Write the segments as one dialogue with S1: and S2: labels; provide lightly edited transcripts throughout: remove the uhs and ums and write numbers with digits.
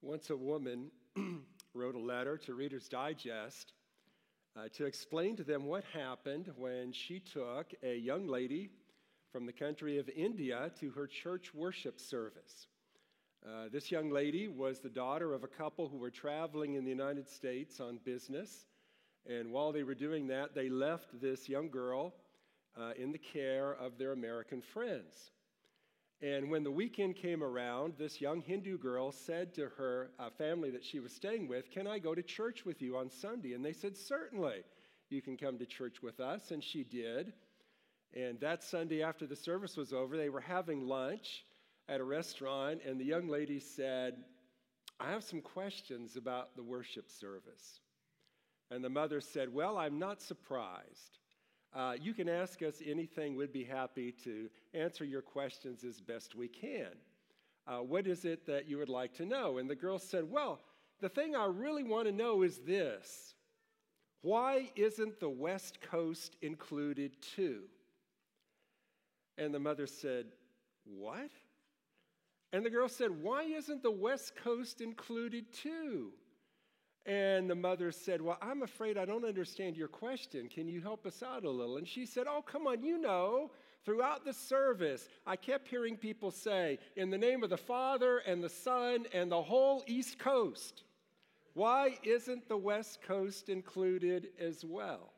S1: Once a woman wrote a letter to Reader's Digest to explain to them what happened when she took a young lady from the country of India to her church worship service. This young lady was the daughter of a couple who were traveling in the United States on business, and while they were doing that, they left this young girl in the care of their American friends. And when the weekend came around, this young Hindu girl said to her family that she was staying with, "Can I go to church with you on Sunday?" And they said, "Certainly, you can come to church with us." And she did. And that Sunday after the service was over, they were having lunch at a restaurant, and the young lady said, "I have some questions about the worship service." And the mother said, "Well, I'm not surprised. You can ask us anything. We'd be happy to answer your questions as best we can. What is it that you would like to know?" And the girl said, "Well, the thing I really want to know is this. Why isn't the West Coast included too?" And the mother said, "What?" And the girl said, "Why isn't the West Coast included too?" And the mother said, "Well, I'm afraid I don't understand your question. Can you help us out a little?" And she said, "Oh, come on, throughout the service, I kept hearing people say, 'In the name of the Father and the Son and the whole East Coast.' Why isn't the West Coast included as well?"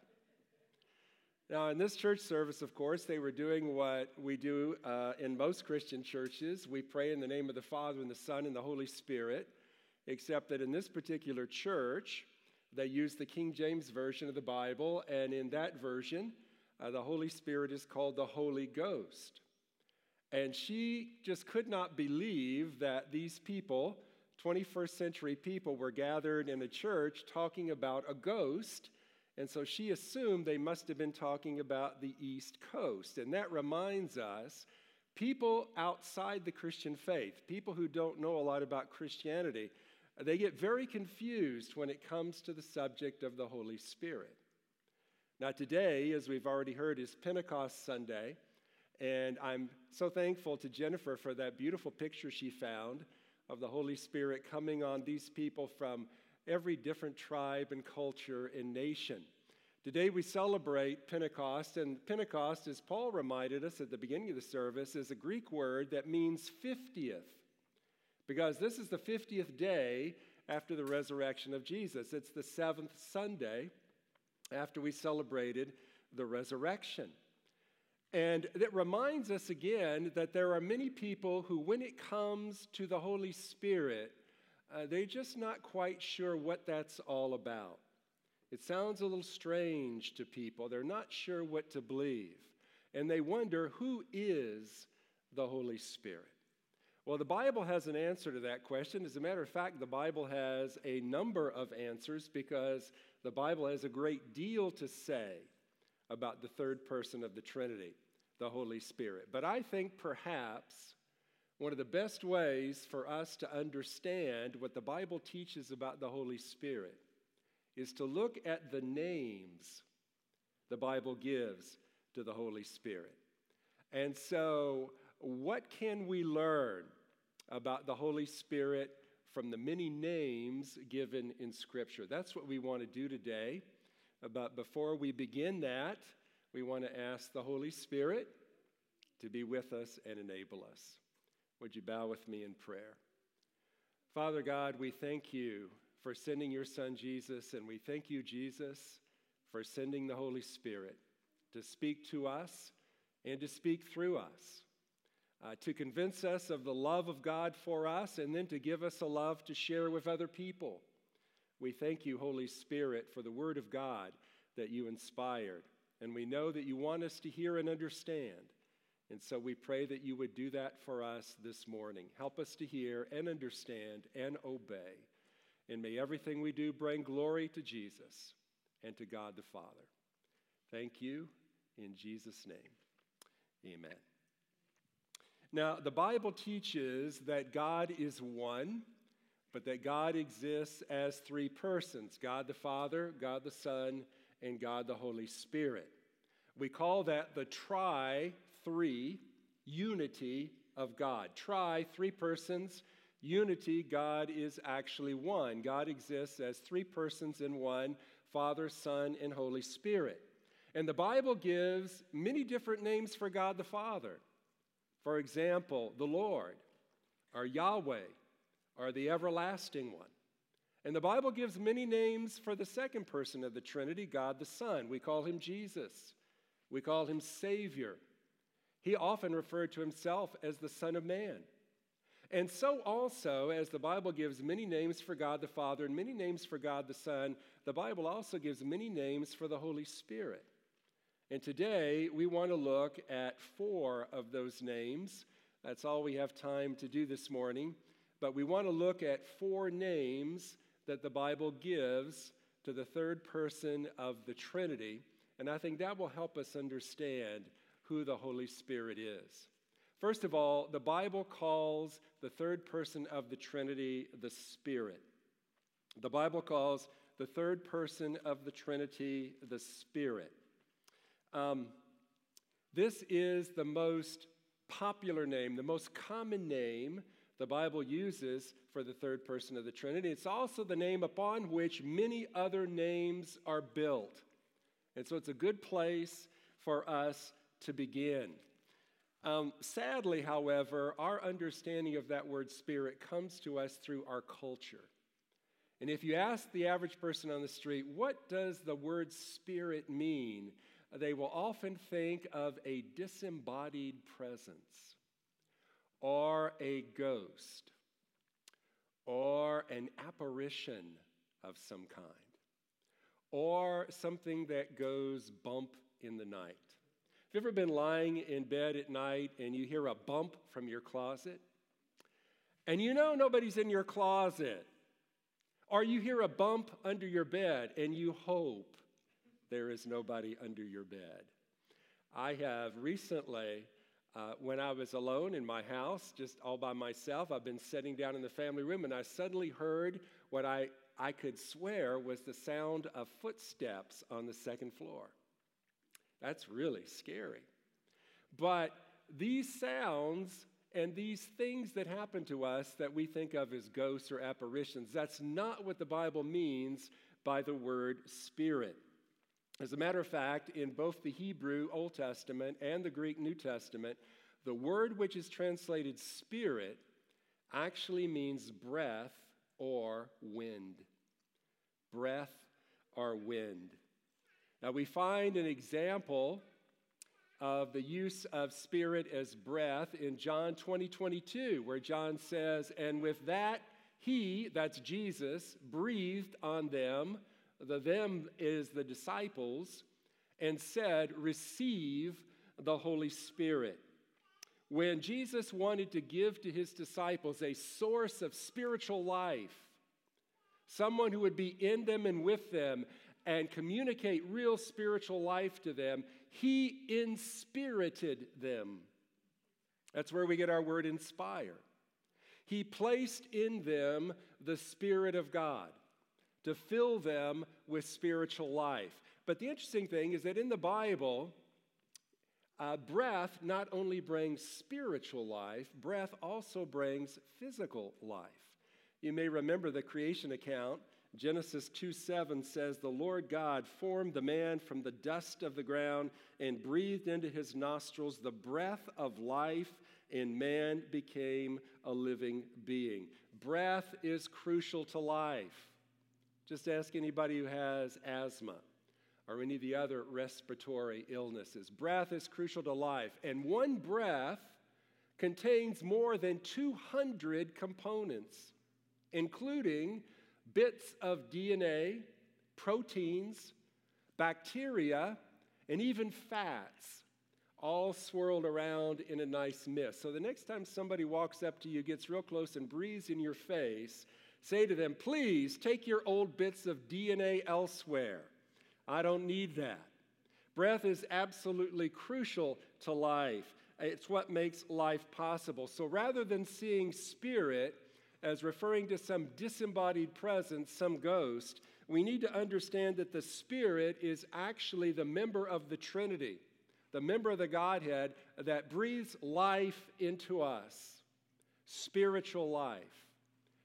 S1: Now, in this church service, of course, they were doing what we do in most Christian churches. We pray in the name of the Father and the Son and the Holy Spirit, except that in this particular church, they use the King James Version of the Bible, and in that version, the Holy Spirit is called the Holy Ghost. And she just could not believe that these people, 21st century people, were gathered in a church talking about a ghost, and so she assumed they must have been talking about the East Coast. And that reminds us, people outside the Christian faith, people who don't know a lot about Christianity, they get very confused when it comes to the subject of the Holy Spirit. Now today, as we've already heard, is Pentecost Sunday, and I'm so thankful to Jennifer for that beautiful picture she found of the Holy Spirit coming on these people from every different tribe and culture and nation. Today we celebrate Pentecost, and Pentecost, as Paul reminded us at the beginning of the service, is a Greek word that means 50th. Because this is the 50th day after the resurrection of Jesus. It's the 7th Sunday after we celebrated the resurrection. And it reminds us again that there are many people who, when it comes to the Holy Spirit, they're just not quite sure what that's all about. It sounds a little strange to people. They're not sure what to believe. And they wonder, who is the Holy Spirit? Well, the Bible has an answer to that question. As a matter of fact, the Bible has a number of answers because the Bible has a great deal to say about the third person of the Trinity, the Holy Spirit. But I think perhaps one of the best ways for us to understand what the Bible teaches about the Holy Spirit is to look at the names the Bible gives to the Holy Spirit. And so, what can we learn about the Holy Spirit from the many names given in Scripture? That's what we want to do today. But before we begin that, we want to ask the Holy Spirit to be with us and enable us. Would you bow with me in prayer? Father God, we thank you for sending your Son Jesus, and we thank you, Jesus, for sending the Holy Spirit to speak to us and to speak through us. To convince us of the love of God for us, and then to give us a love to share with other people. We thank you, Holy Spirit, for the Word of God that you inspired. And we know that you want us to hear and understand. And so we pray that you would do that for us this morning. Help us to hear and understand and obey. And may everything we do bring glory to Jesus and to God the Father. Thank you in Jesus' name. Amen. Now, the Bible teaches that God is one, but that God exists as three persons: God the Father, God the Son, and God the Holy Spirit. We call that the tri-three unity of God. Tri, three persons, unity, God is actually one. God exists as three persons in one, Father, Son, and Holy Spirit. And the Bible gives many different names for God the Father. For example, the Lord, or Yahweh, or the Everlasting One. And the Bible gives many names for the second person of the Trinity, God the Son. We call him Jesus. We call him Savior. He often referred to himself as the Son of Man. And so also, as the Bible gives many names for God the Father and many names for God the Son, the Bible also gives many names for the Holy Spirit. And today, we want to look at 4 of those names. That's all we have time to do this morning. But we want to look at 4 names that the Bible gives to the third person of the Trinity. And I think that will help us understand who the Holy Spirit is. First of all, the Bible calls the third person of the Trinity the Spirit. The Bible calls the third person of the Trinity the Spirit. This is the most popular name, the most common name the Bible uses for the third person of the Trinity. It's also the name upon which many other names are built. And so it's a good place for us to begin. Sadly, however, our understanding of that word spirit comes to us through our culture. And if you ask the average person on the street, what does the word spirit mean? They will often think of a disembodied presence, or a ghost, or an apparition of some kind, or something that goes bump in the night. Have you ever been lying in bed at night and you hear a bump from your closet? And you know nobody's in your closet. Or you hear a bump under your bed and you hope there is nobody under your bed. I have recently, when I was alone in my house, just all by myself, I've been sitting down in the family room and I suddenly heard what I could swear was the sound of footsteps on the second floor. That's really scary. But these sounds and these things that happen to us that we think of as ghosts or apparitions, that's not what the Bible means by the word spirit. As a matter of fact, in both the Hebrew Old Testament and the Greek New Testament, the word which is translated spirit actually means breath or wind. Breath or wind. Now, we find an example of the use of spirit as breath in John 20:22, where John says, "And with that he," that's Jesus, "breathed on them," the them is the disciples, "and said, 'Receive the Holy Spirit.'" When Jesus wanted to give to his disciples a source of spiritual life, someone who would be in them and with them, and communicate real spiritual life to them, he inspirited them. That's where we get our word inspire. He placed in them the Spirit of God to fill them with spiritual life. But the interesting thing is that in the Bible, breath not only brings spiritual life, breath also brings physical life. You may remember the creation account. Genesis 2:7 says, "The Lord God formed the man from the dust of the ground and breathed into his nostrils the breath of life, and man became a living being." Breath is crucial to life. Just ask anybody who has asthma or any of the other respiratory illnesses. Breath is crucial to life, and one breath contains more than 200 components, including bits of DNA, proteins, bacteria, and even fats, all swirled around in a nice mist. So the next time somebody walks up to you, gets real close, and breathes in your face, say to them, "Please take your old bits of DNA elsewhere. I don't need that." Breath is absolutely crucial to life. It's what makes life possible. So rather than seeing spirit as referring to some disembodied presence, some ghost, we need to understand that the Spirit is actually the member of the Trinity, the member of the Godhead that breathes life into us, spiritual life.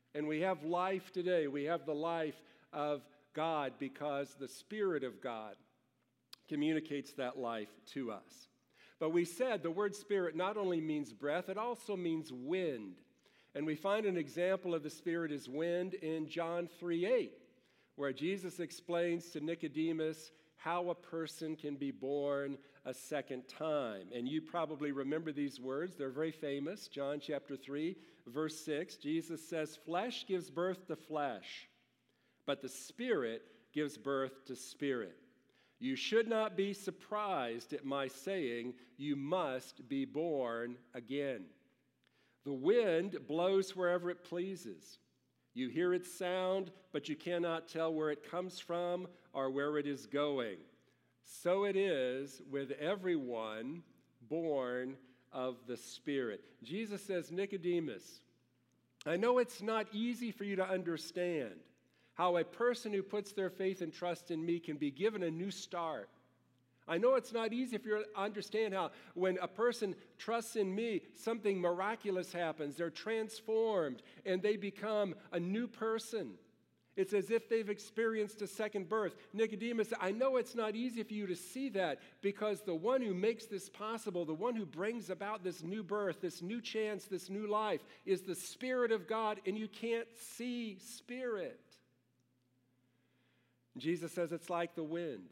S1: And we have life today. We have the life of God because the Spirit of God communicates that life to us. But we said the word Spirit not only means breath, it also means wind. And we find an example of the Spirit as wind in John 3:8, where Jesus explains to Nicodemus how a person can be born a second time. And you probably remember these words. They're very famous. John chapter 3, verse 6, Jesus says, "Flesh gives birth to flesh, but the Spirit gives birth to spirit. You should not be surprised at my saying, you must be born again. The wind blows wherever it pleases. You hear its sound, but you cannot tell where it comes from or where it is going. So it is with everyone born of the Spirit." Jesus says, Nicodemus, I know it's not easy for you to understand how a person who puts their faith and trust in me can be given a new start. I know it's not easy for you to understand how when a person trusts in me, something miraculous happens. They're transformed and they become a new person. It's as if they've experienced a second birth. Nicodemus, I know it's not easy for you to see that because the one who makes this possible, the one who brings about this new birth, this new chance, this new life, is the Spirit of God, and you can't see Spirit. Jesus says it's like the wind.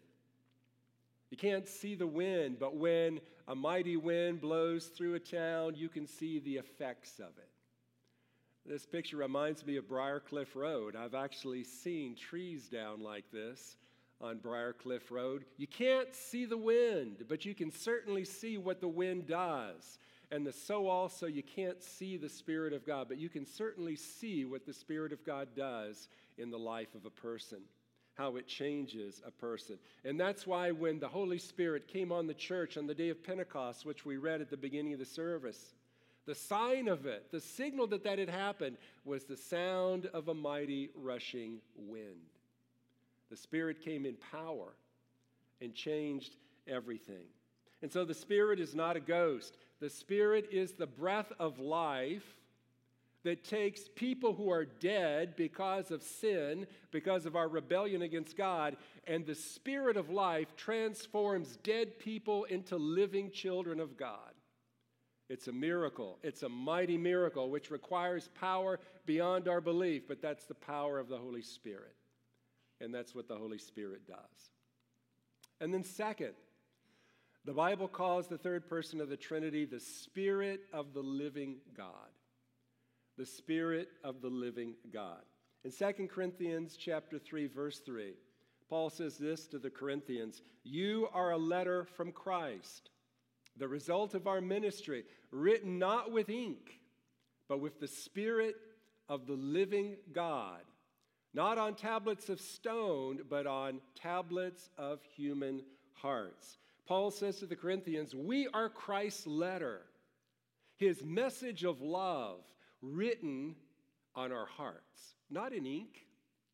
S1: You can't see the wind, but when a mighty wind blows through a town, you can see the effects of it. This picture reminds me of Briarcliff Road. I've actually seen trees down like this on Briarcliff Road. You can't see the wind, but you can certainly see what the wind does. And so also you can't see the Spirit of God, but you can certainly see what the Spirit of God does in the life of a person, how it changes a person. And that's why when the Holy Spirit came on the church on the day of Pentecost, which we read at the beginning of the service, the sign of it, the signal that had happened, was the sound of a mighty rushing wind. The Spirit came in power and changed everything. And so the Spirit is not a ghost. The Spirit is the breath of life that takes people who are dead because of sin, because of our rebellion against God, and the Spirit of life transforms dead people into living children of God. It's a miracle. It's a mighty miracle which requires power beyond our belief, but that's the power of the Holy Spirit. And that's what the Holy Spirit does. And then second, the Bible calls the third person of the Trinity the Spirit of the living God. The Spirit of the living God. In 2 Corinthians chapter 3, verse 3, Paul says this to the Corinthians, "You are a letter from Christ, the result of our ministry, written not with ink, but with the Spirit of the living God, not on tablets of stone, but on tablets of human hearts." Paul says to the Corinthians, we are Christ's letter, his message of love, written on our hearts, not in ink,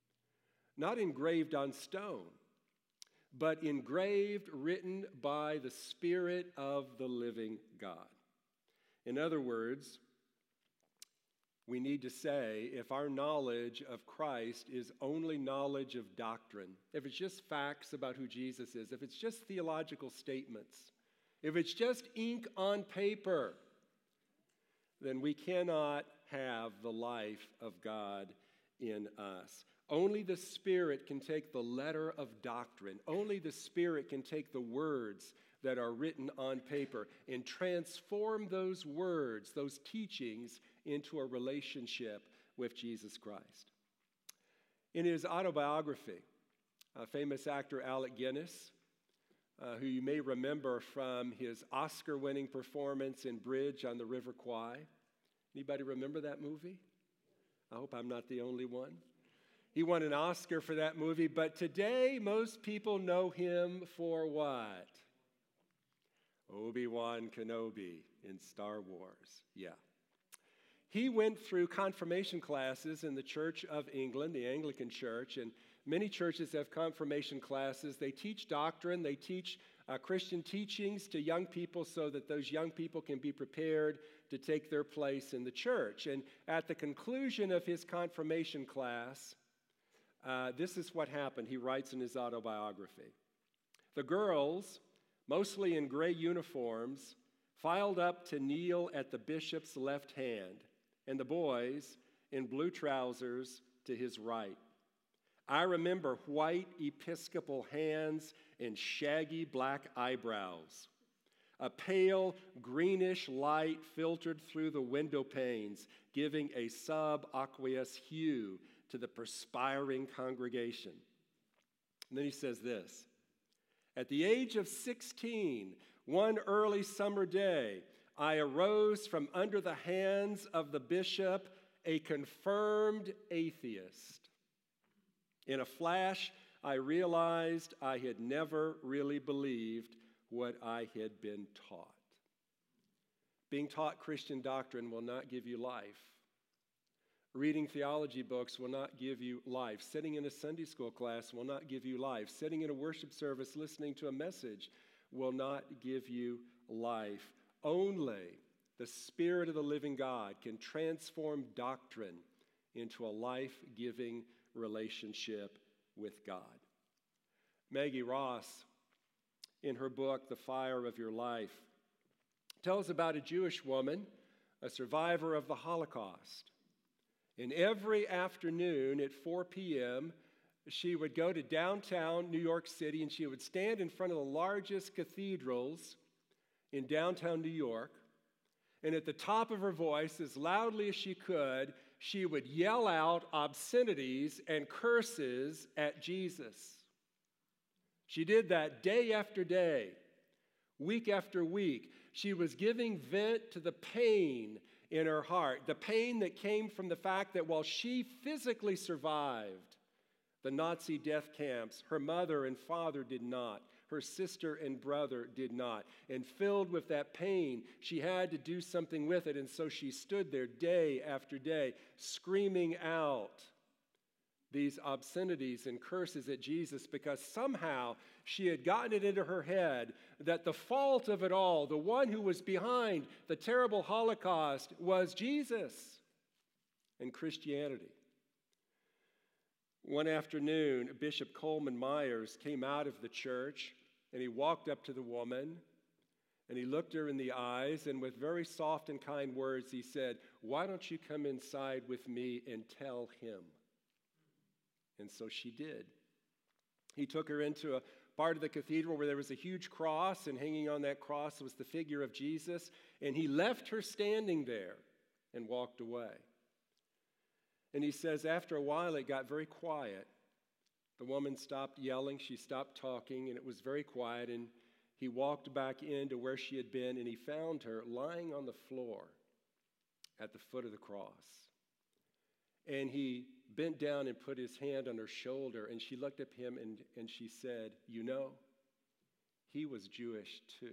S1: not engraved on stone, but engraved, written by the Spirit of the living God. In other words, we need to say if our knowledge of Christ is only knowledge of doctrine, if it's just facts about who Jesus is, if it's just theological statements, if it's just ink on paper, then we cannot have the life of God in us. Only the Spirit can take the letter of doctrine. Only the Spirit can take the words that are written on paper and transform those words, those teachings, into a relationship with Jesus Christ. In his autobiography, famous actor Alec Guinness, who you may remember from his Oscar-winning performance in Bridge on the River Kwai. Anybody remember that movie? I hope I'm not the only one. He won an Oscar for that movie, but today most people know him for what? Obi-Wan Kenobi in Star Wars. Yeah. He went through confirmation classes in the Church of England, the Anglican Church, and many churches have confirmation classes. They teach doctrine, they teach Christian teachings to young people so that those young people can be prepared to take their place in the church. And at the conclusion of his confirmation class, this is what happened. He writes in his autobiography. The girls, mostly in gray uniforms, filed up to kneel at the bishop's left hand, and the boys in blue trousers to his right. I remember white Episcopal hands and shaggy black eyebrows. A pale greenish light filtered through the window panes, giving a subaqueous hue to the perspiring congregation. And then he says this, at the age of 16, one early summer day, I arose from under the hands of the bishop, a confirmed atheist. In a flash, I realized I had never really believed what I had been taught. Being taught Christian doctrine will not give you life. Reading theology books will not give you life. Sitting in a Sunday school class will not give you life. Sitting in a worship service listening to a message will not give you life. Only the Spirit of the living God can transform doctrine into a life-giving relationship with God. Maggie Ross, in her book, The Fire of Your Life, tells about a Jewish woman, a survivor of the Holocaust. And every afternoon at 4 p.m., she would go to downtown New York City and she would stand in front of the largest cathedrals in downtown New York. And at the top of her voice, as loudly as she could, she would yell out obscenities and curses at Jesus. She did that day after day, week after week. She was giving vent to the pain in her heart, the pain that came from the fact that while she physically survived the Nazi death camps, her mother and father did not. Her sister and brother did not. And filled with that pain, she had to do something with it. And so she stood there day after day, screaming out these obscenities and curses at Jesus because somehow she had gotten it into her head that the fault of it all, the one who was behind the terrible Holocaust, was Jesus and Christianity. One afternoon, Bishop Coleman Myers came out of the church and he walked up to the woman and he looked her in the eyes and with very soft and kind words he said, "Why don't you come inside with me and tell him?" And so she did. He took her into a part of the cathedral where there was a huge cross, and hanging on that cross was the figure of Jesus, and he left her standing there and walked away. And he says after a while it got very quiet. The woman stopped yelling, she stopped talking, and it was very quiet, and he walked back into where she had been, and he found her lying on the floor at the foot of the cross. And he bent down and put his hand on her shoulder, and she looked at him and she said, "You know, he was Jewish too."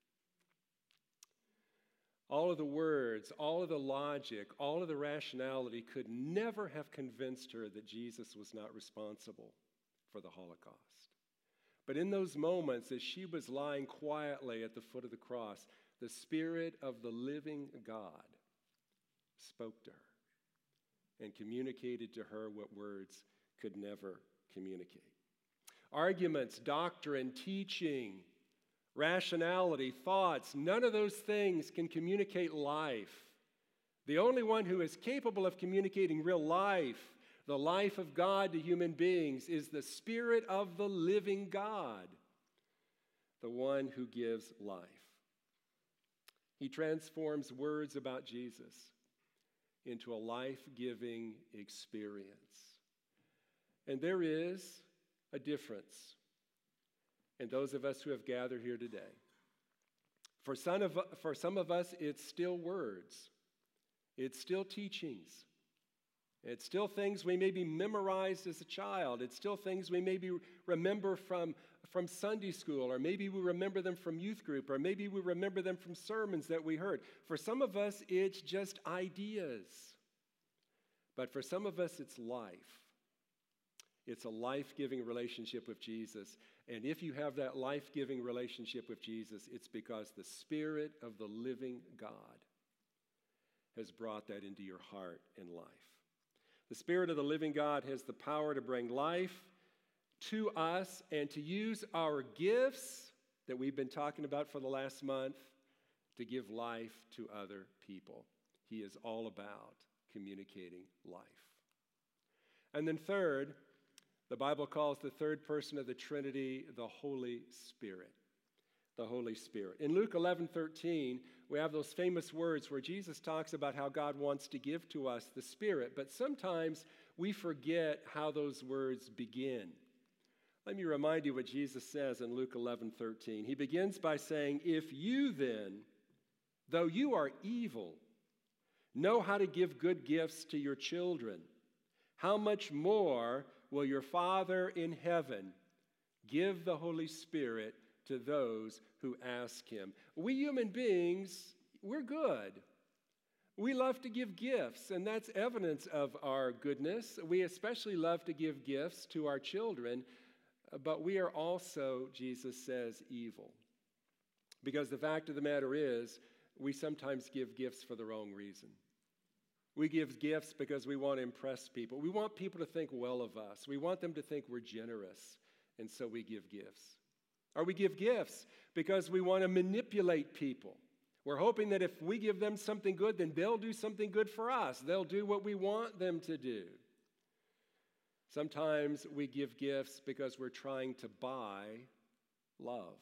S1: All of the words, all of the logic, all of the rationality could never have convinced her that Jesus was not responsible for the Holocaust. But in those moments, as she was lying quietly at the foot of the cross, the Spirit of the living God spoke to her and communicated to her what words could never communicate. Arguments, doctrine, teaching, rationality, thoughts, none of those things can communicate life. The only one who is capable of communicating real life, the life of God to human beings, is the Spirit of the living God, the one who gives life. He transforms words about Jesus into a life-giving experience. And there is a difference in those of us who have gathered here today. For some of us, it's still words. It's still teachings. It's still things we maybe memorized as a child. It's still things we maybe remember from Sunday school, or maybe we remember them from youth group, or maybe we remember them from sermons that we heard. For some of us, it's just ideas. But for some of us, it's life. It's a life-giving relationship with Jesus. And if you have that life-giving relationship with Jesus, it's because the Spirit of the living God has brought that into your heart and life. The Spirit of the living God has the power to bring life to us and to use our gifts that we've been talking about for the last month to give life to other people. He is all about communicating life. And then third, the Bible calls the third person of the Trinity the Holy Spirit. The Holy Spirit. In Luke 11:13, we have those famous words where Jesus talks about how God wants to give to us the Spirit, but sometimes we forget how those words begin. Let me remind you what Jesus says in Luke 11:13. He begins by saying, "If you then, though you are evil, know how to give good gifts to your children, how much more will your Father in heaven give the Holy Spirit to those who ask him?" We human beings, we're good. We love to give gifts, and that's evidence of our goodness. We especially love to give gifts to our children, but we are also, Jesus says, evil. Because the fact of the matter is, we sometimes give gifts for the wrong reason. We give gifts because we want to impress people. We want people to think well of us. We want them to think we're generous, and so we give gifts. Or we give gifts because we want to manipulate people. We're hoping that if we give them something good, then they'll do something good for us. They'll do what we want them to do. Sometimes we give gifts because we're trying to buy love.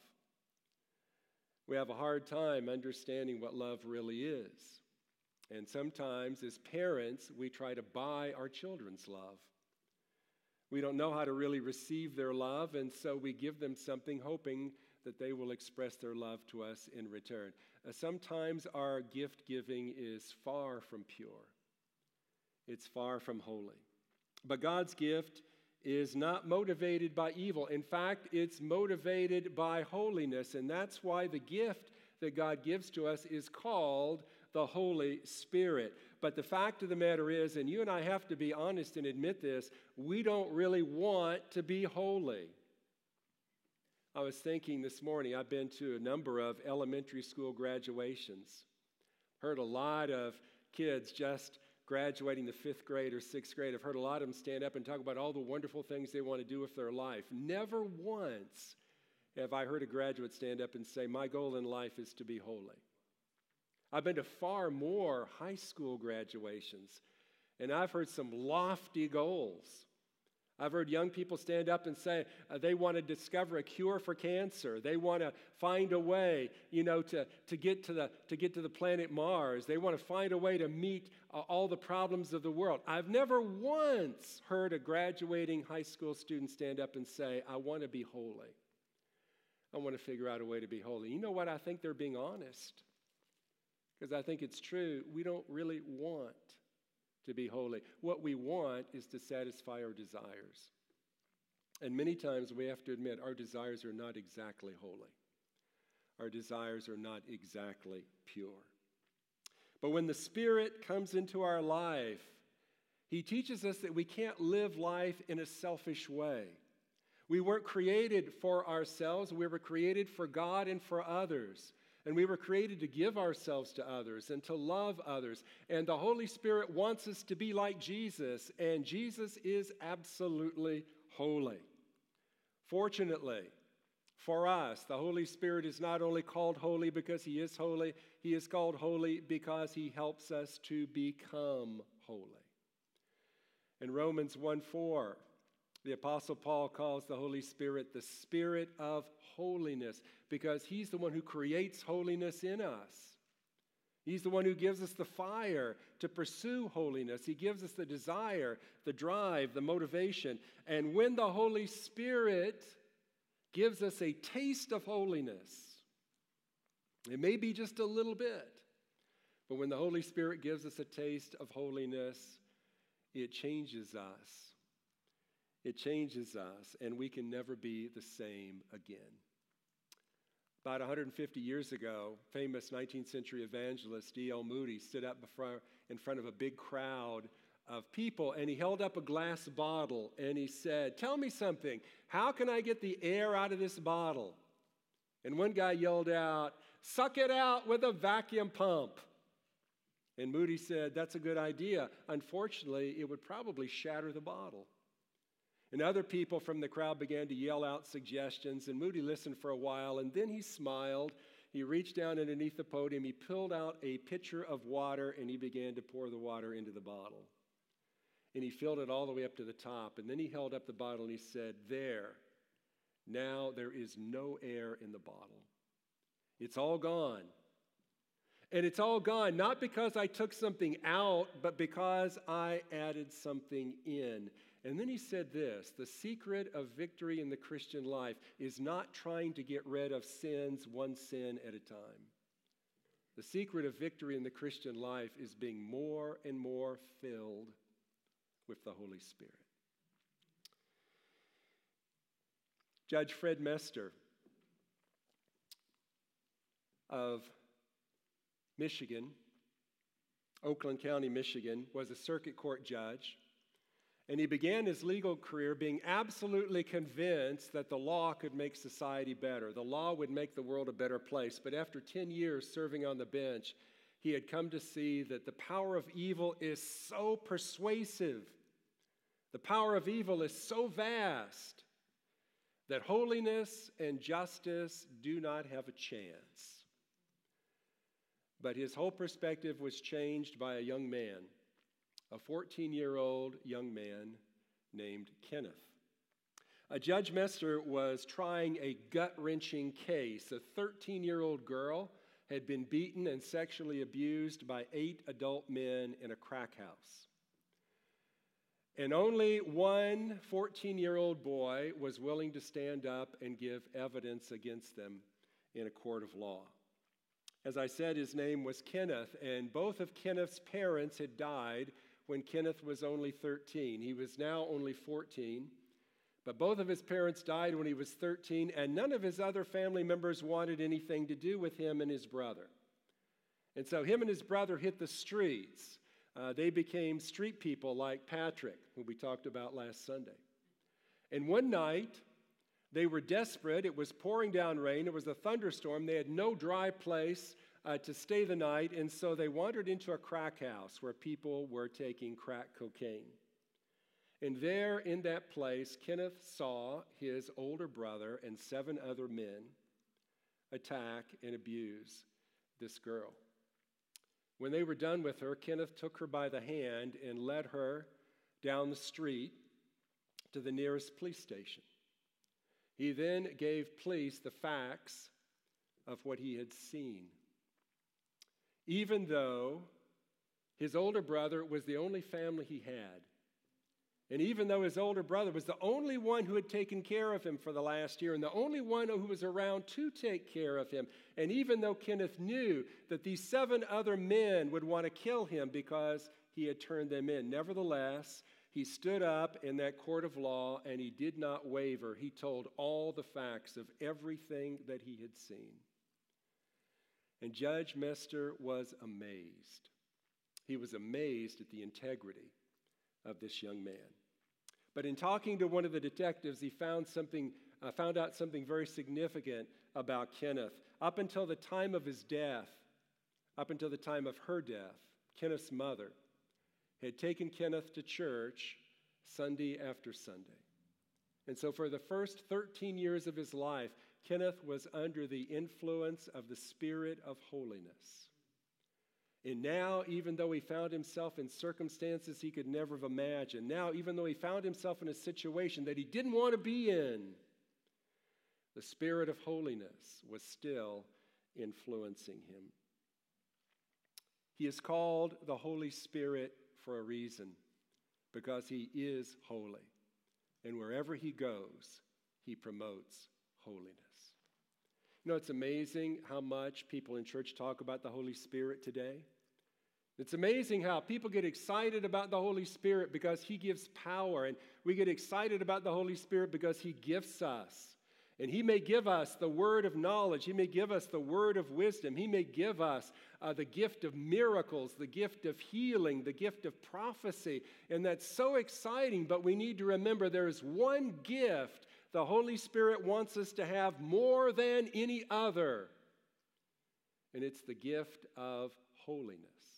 S1: We have a hard time understanding what love really is. And sometimes as parents, we try to buy our children's love. We don't know how to really receive their love, and so we give them something hoping that they will express their love to us in return. Sometimes our gift giving is far from pure. It's far from holy. But God's gift is not motivated by evil. In fact, it's motivated by holiness, and that's why the gift that God gives to us is called the Holy Spirit. But the fact of the matter is, and you and I have to be honest and admit this, we don't really want to be holy. I was thinking this morning, I've been to a number of elementary school graduations. Heard a lot of kids just graduating the 5th grade or 6th grade. I've heard a lot of them stand up and talk about all the wonderful things they want to do with their life. Never once have I heard a graduate stand up and say, "My goal in life is to be holy." I've been to far more high school graduations, and I've heard some lofty goals. I've heard young people stand up and say they want to discover a cure for cancer. They want to find a way, to get to the planet Mars. They want to find a way to meet all the problems of the world. I've never once heard a graduating high school student stand up and say, "I want to be holy. I want to figure out a way to be holy." You know what? I think they're being honest. Because I think it's true, we don't really want to be holy. What we want is to satisfy our desires. And many times we have to admit our desires are not exactly holy. Our desires are not exactly pure. But when the Spirit comes into our life, He teaches us that we can't live life in a selfish way. We weren't created for ourselves. We were created for God and for others. And we were created to give ourselves to others and to love others. And the Holy Spirit wants us to be like Jesus, and Jesus is absolutely holy. Fortunately for us, the Holy Spirit is not only called holy because He is holy, He is called holy because He helps us to become holy. In Romans 1:4, the Apostle Paul calls the Holy Spirit the Spirit of holiness because He's the one who creates holiness in us. He's the one who gives us the fire to pursue holiness. He gives us the desire, the drive, the motivation. And when the Holy Spirit gives us a taste of holiness, it may be just a little bit, but when the Holy Spirit gives us a taste of holiness, it changes us. It changes us, and we can never be the same again. About 150 years ago, famous 19th century evangelist D.L. Moody stood up in front of a big crowd of people, and he held up a glass bottle, and he said, "Tell me something. How can I get the air out of this bottle?" And one guy yelled out, "Suck it out with a vacuum pump." And Moody said, "That's a good idea. Unfortunately, it would probably shatter the bottle." And other people from the crowd began to yell out suggestions, and Moody listened for a while, and then he smiled. He reached down underneath the podium, he pulled out a pitcher of water, and he began to pour the water into the bottle. And he filled it all the way up to the top, and then he held up the bottle and he said, "There, now there is no air in the bottle. It's all gone. And it's all gone, not because I took something out, but because I added something in." And then he said this: the secret of victory in the Christian life is not trying to get rid of sins one sin at a time. The secret of victory in the Christian life is being more and more filled with the Holy Spirit. Judge Fred Mester of Michigan, Oakland County, Michigan, was a circuit court judge. And he began his legal career being absolutely convinced that the law could make society better. The law would make the world a better place. But after 10 years serving on the bench, he had come to see that the power of evil is so persuasive. The power of evil is so vast that holiness and justice do not have a chance. But his whole perspective was changed by a young man, a 14-year-old young man named Kenneth. Judge Mester was trying a gut-wrenching case. A 13-year-old girl had been beaten and sexually abused by 8 adult men in a crack house. And only one 14-year-old boy was willing to stand up and give evidence against them in a court of law. As I said, his name was Kenneth, and both of Kenneth's parents had died when Kenneth was only 13. He was now only 14, but both of his parents died when he was 13, and none of his other family members wanted anything to do with him and his brother. And so him and his brother hit the streets. They became street people like Patrick, who we talked about last Sunday. And one night, they were desperate. It was pouring down rain. It was a thunderstorm. They had no dry place to stay the night, and so they wandered into a crack house where people were taking crack cocaine. And there in that place, Kenneth saw his older brother and 7 other men attack and abuse this girl. When they were done with her, Kenneth took her by the hand and led her down the street to the nearest police station. He then gave police the facts of what he had seen. Even though his older brother was the only family he had, and even though his older brother was the only one who had taken care of him for the last year and the only one who was around to take care of him, and even though Kenneth knew that these 7 other men would want to kill him because he had turned them in, nevertheless, he stood up in that court of law and he did not waver. He told all the facts of everything that he had seen. And Judge Mester was amazed. He was amazed at the integrity of this young man. But in talking to one of the detectives, he found out something very significant about Kenneth. Up until the time of his death, up until the time of her death, Kenneth's mother had taken Kenneth to church Sunday after Sunday. And so for the first 13 years of his life, Kenneth was under the influence of the Spirit of holiness. And now, even though he found himself in circumstances he could never have imagined, now, even though he found himself in a situation that he didn't want to be in, the Spirit of holiness was still influencing him. He is called the Holy Spirit for a reason, because he is holy. And wherever he goes, he promotes holiness. You know, it's amazing how much people in church talk about the Holy Spirit today. It's amazing how people get excited about the Holy Spirit because he gives power, and we get excited about the Holy Spirit because he gifts us. And he may give us the word of knowledge. He may give us the word of wisdom. He may give us the gift of miracles, the gift of healing, the gift of prophecy. And that's so exciting, but we need to remember there is one gift the Holy Spirit wants us to have more than any other. And it's the gift of holiness.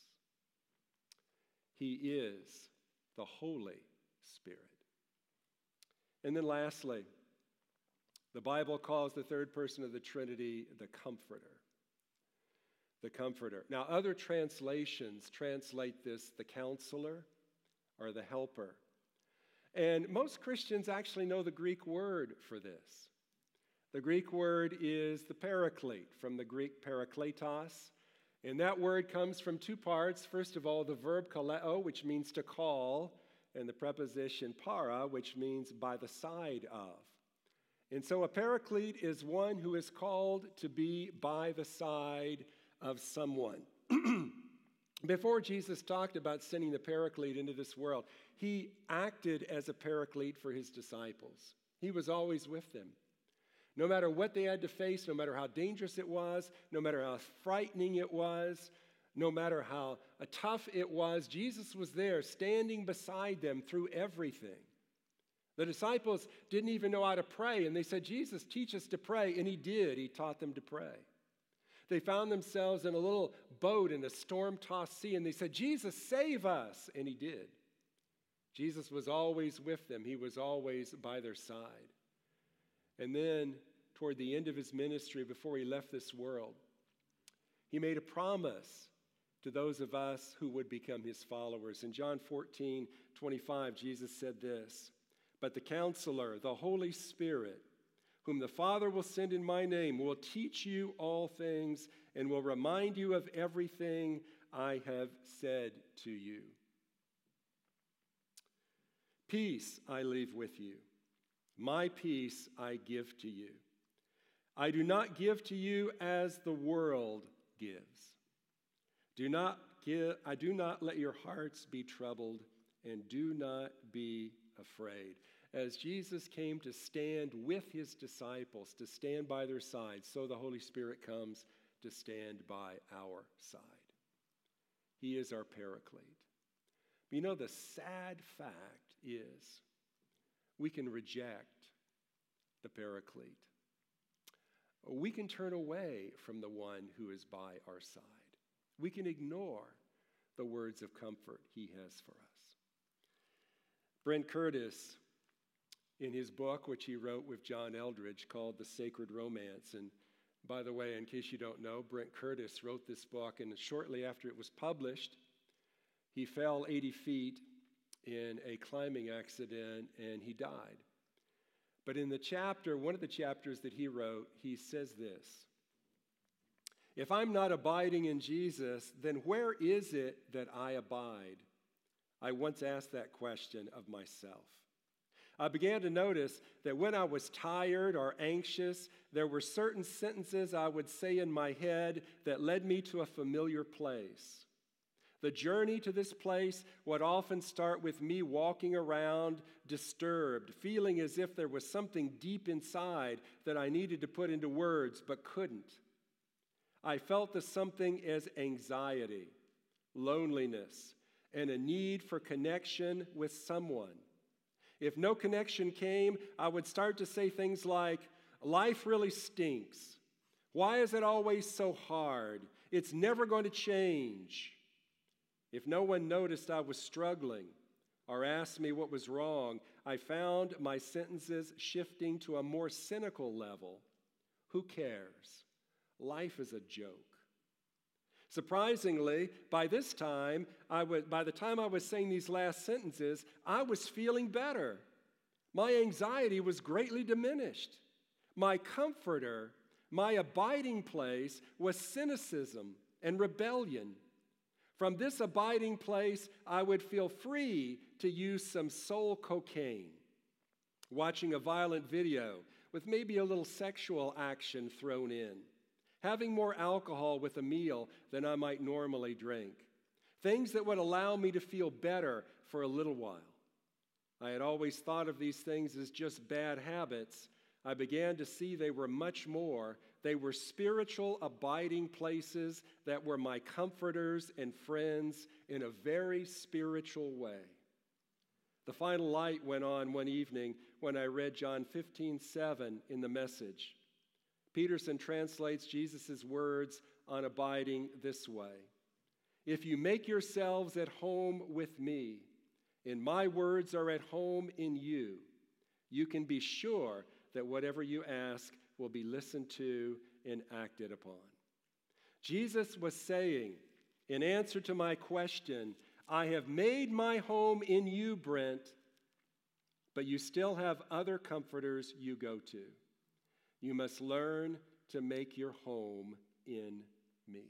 S1: He is the Holy Spirit. And then lastly, the Bible calls the third person of the Trinity the Comforter. The Comforter. Now, other translations translate this the Counselor or the Helper. And most Christians actually know the Greek word for this. The Greek word is the Paraclete, from the Greek parakletos. And that word comes from two parts. First of all, the verb kaleo, which means to call, and the preposition para, which means by the side of. And so a paraclete is one who is called to be by the side of someone. Before Jesus talked about sending the paraclete into this world, he acted as a paraclete for his disciples. He was always with them. No matter what they had to face, no matter how dangerous it was, no matter how frightening it was, no matter how tough it was, Jesus was there standing beside them through everything. The disciples didn't even know how to pray, and they said, Jesus, teach us to pray, and he did. He taught them to pray. They found themselves in a little boat in a storm-tossed sea, and they said, Jesus, save us, and he did. Jesus was always with them. He was always by their side. And then, toward the end of his ministry, before he left this world, he made a promise to those of us who would become his followers. In John 14:25, Jesus said this, "But the Counselor, the Holy Spirit, whom the Father will send in my name, will teach you all things and will remind you of everything I have said to you. Peace I leave with you. My peace I give to you. I do not give to you as the world gives. I do not let your hearts be troubled, and do not be afraid." As Jesus came to stand with his disciples, to stand by their side, so the Holy Spirit comes to stand by our side. He is our paraclete. But you know, the sad fact is we can reject the paraclete. We can turn away from the one who is by our side. We can ignore the words of comfort he has for us. Brent Curtis, in his book, which he wrote with John Eldredge, called The Sacred Romance, and by the way, in case you don't know, Brent Curtis wrote this book, and shortly after it was published, he fell 80 feet in a climbing accident, and he died. But in the chapter, one of the chapters that he wrote, he says this: "If I'm not abiding in Jesus, then where is it that I abide?" I once asked that question of myself. I began to notice that when I was tired or anxious, there were certain sentences I would say in my head that led me to a familiar place. The journey to this place would often start with me walking around disturbed, feeling as if there was something deep inside that I needed to put into words but couldn't. I felt the something as anxiety, loneliness, and a need for connection with someone. If no connection came, I would start to say things like, "Life really stinks. Why is it always so hard? It's never going to change." If no one noticed I was struggling or asked me what was wrong, I found my sentences shifting to a more cynical level. Who cares? Life is a joke. Surprisingly, by the time I was saying these last sentences, I was feeling better. My anxiety was greatly diminished. My comforter, my abiding place, was cynicism and rebellion. From this abiding place, I would feel free to use some soul cocaine, watching a violent video with maybe a little sexual action thrown in, having more alcohol with a meal than I might normally drink, things that would allow me to feel better for a little while. I had always thought of these things as just bad habits I began to see they were much more. They were spiritual abiding places that were my comforters and friends in a very spiritual way. The final light went on one evening when I read John 15:7 in the Message. Peterson translates Jesus' words on abiding this way: "If you make yourselves at home with me, and my words are at home in you, you can be sure that whatever you ask will be listened to and acted upon." Jesus was saying, in answer to my question, I have made my home in you, Brent, but you still have other comforters you go to. You must learn to make your home in me.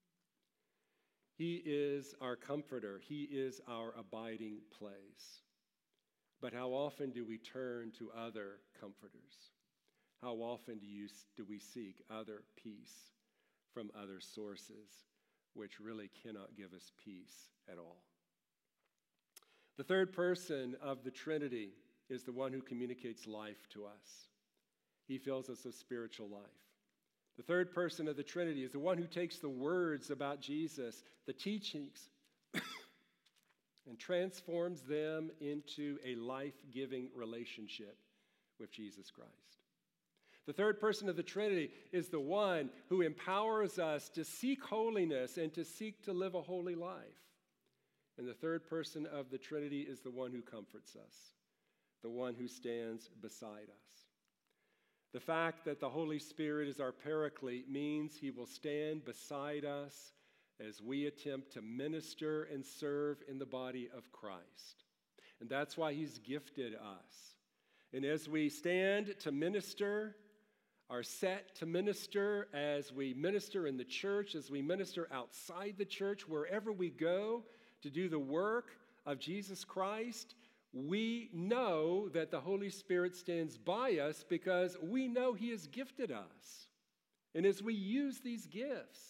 S1: He is our comforter. He is our abiding place. But how often do we turn to other comforters? How often do we seek other peace from other sources, which really cannot give us peace at all? The third person of the Trinity is the one who communicates life to us. He fills us with spiritual life. The third person of the Trinity is the one who takes the words about Jesus, the teachings, and transforms them into a life-giving relationship with Jesus Christ. The third person of the Trinity is the one who empowers us to seek holiness and to seek to live a holy life. And the third person of the Trinity is the one who comforts us, the one who stands beside us. The fact that the Holy Spirit is our paraclete means he will stand beside us as we attempt to minister and serve in the body of Christ. And that's why he's gifted us. And as we stand to minister, are set to minister, as we minister in the church, as we minister outside the church, wherever we go to do the work of Jesus Christ, we know that the Holy Spirit stands by us because we know he has gifted us. And as we use these gifts,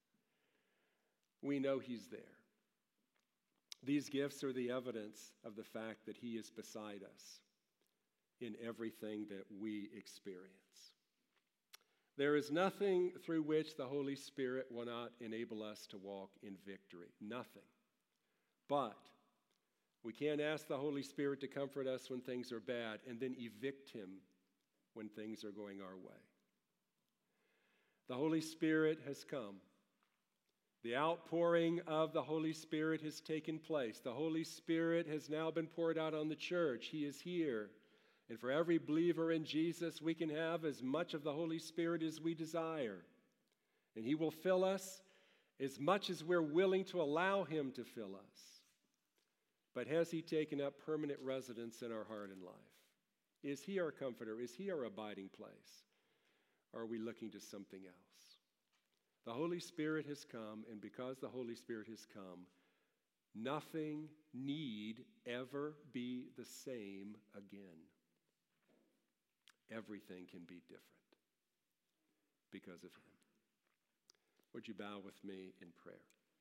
S1: we know he's there. These gifts are the evidence of the fact that he is beside us in everything that we experience. There is nothing through which the Holy Spirit will not enable us to walk in victory. Nothing. But we can't ask the Holy Spirit to comfort us when things are bad and then evict him when things are going our way. The Holy Spirit has come. The outpouring of the Holy Spirit has taken place. The Holy Spirit has now been poured out on the church. He is here. And for every believer in Jesus, we can have as much of the Holy Spirit as we desire. And he will fill us as much as we're willing to allow him to fill us. But has he taken up permanent residence in our heart and life? Is he our comforter? Is he our abiding place? Or are we looking to something else? The Holy Spirit has come, and because the Holy Spirit has come, nothing need ever be the same again. Everything can be different because of him. Would you bow with me in prayer?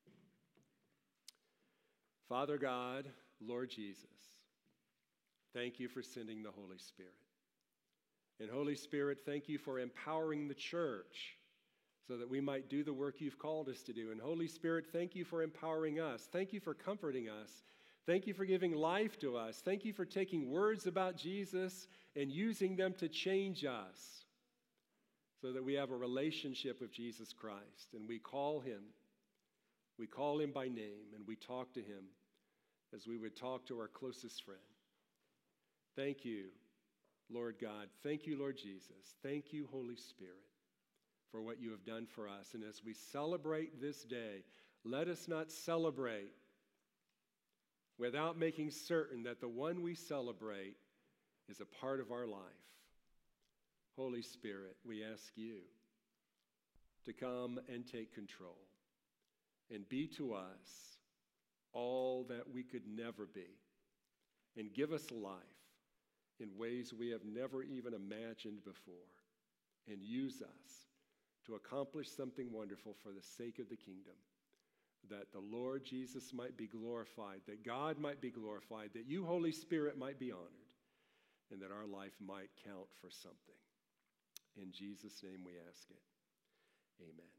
S1: Father God, Lord Jesus, thank you for sending the Holy Spirit. And Holy Spirit, thank you for empowering the church so that we might do the work you've called us to do. And Holy Spirit, thank you for empowering us. Thank you for comforting us. Thank you for giving life to us. Thank you for taking words about Jesus and using them to change us so that we have a relationship with Jesus Christ. And we call him by name, and we talk to him as we would talk to our closest friend. Thank you, Lord God. Thank you, Lord Jesus. Thank you, Holy Spirit, for what you have done for us. And as we celebrate this day, let us not celebrate without making certain that the one we celebrate is a part of our life. Holy Spirit, we ask you to come and take control and be to us all that we could never be, and give us life in ways we have never even imagined before, and use us to accomplish something wonderful for the sake of the kingdom, that the Lord Jesus might be glorified, that God might be glorified, that you, Holy Spirit, might be honored, and that our life might count for something. In Jesus' name we ask it. Amen.